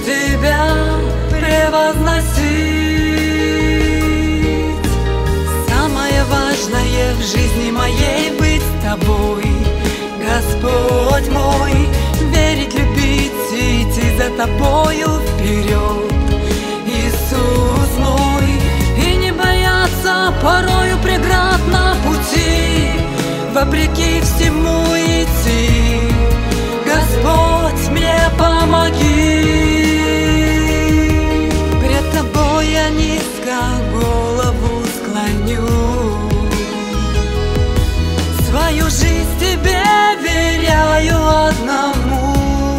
Тебя превозносить. Самое важное в жизни моей быть с Тобой, Господь мой. Верить, любить и идти за Тобою вперед, Иисус мой. И не бояться порою преград на пути, вопреки всему идти. Господь, мне помоги. Пред Тобой я низко голову склоню, свою жизнь Тебе веряю одному.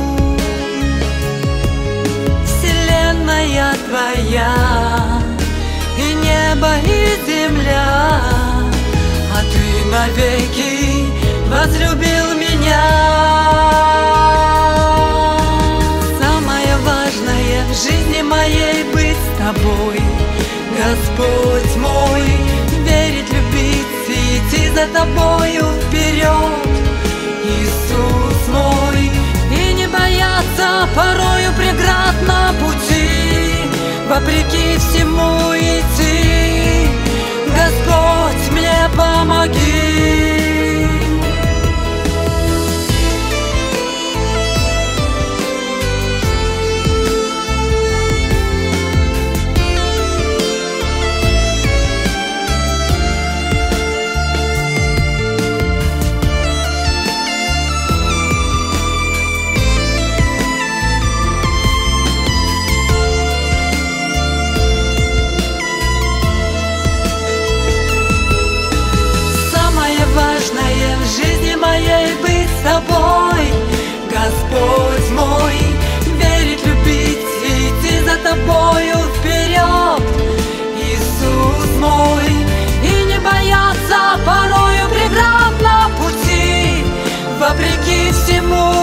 Вселенная Твоя, и небо, и земля, а Ты навеки возлюбил меня. Самое важное в жизни моей быть с Тобой, Господь мой. Верить, любить и идти за Тобою вперед, Иисус мой. И не бояться порою преград на пути, вопреки всему идти. Господь, мне помоги. Быть с Тобой, Господь мой. Верить, любить и идти за Тобою вперед, Иисус мой. И не бояться порою преград на пути, вопреки всему